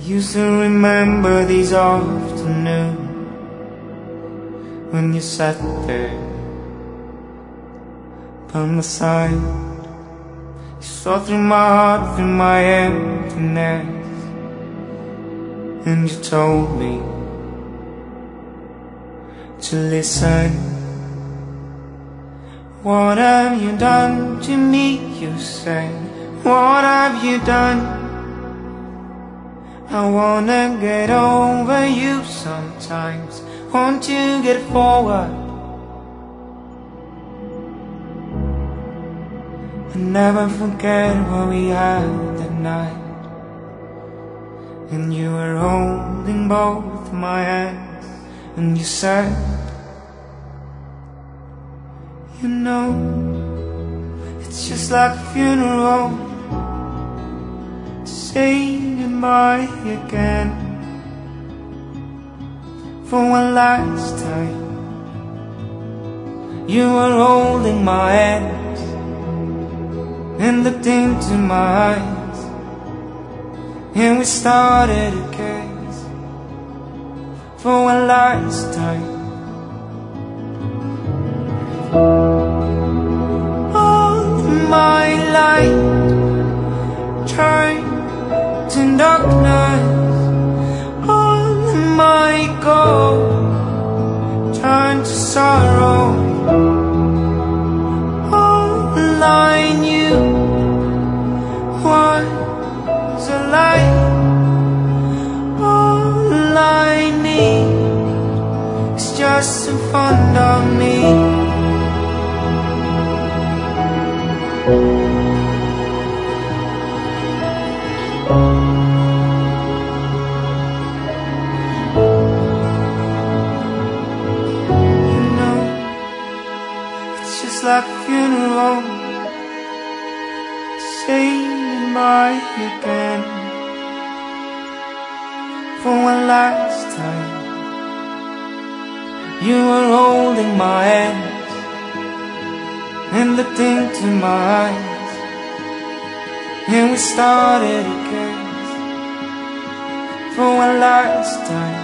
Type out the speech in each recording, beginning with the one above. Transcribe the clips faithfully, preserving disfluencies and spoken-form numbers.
used to remember these afternoons when you sat there by my side. You saw through my heart, through my emptiness, and you told me to listen. What have you done to me, you say? What have you done? I wanna get over you sometimes, want to get forward. And never forget what we had that night, and you were holding both my hands, and you said, you know, it's just like a funeral, to say goodbye again for one last time. You were holding my hands and looked into my eyes, and we started a case for one last time. All my light turned to darkness, all my gold turned to sorrow. All I knew was a lie. All I need is just some fun on me. Like a funeral, say goodbye again for one last time. You were holding my hands and looked into my eyes, and we started a case for one last time.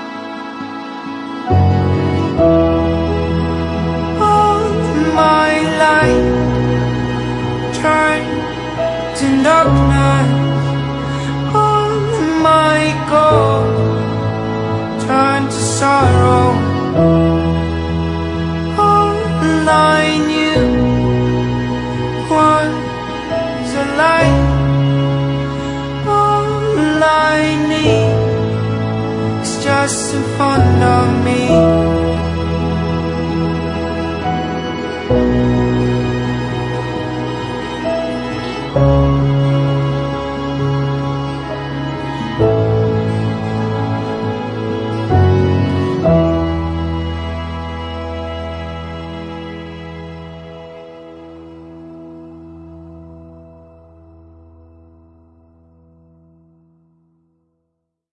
My light turned to darkness, all my gold turned to sorrow. All I knew was a lie. All I need is just some fun on me. Oh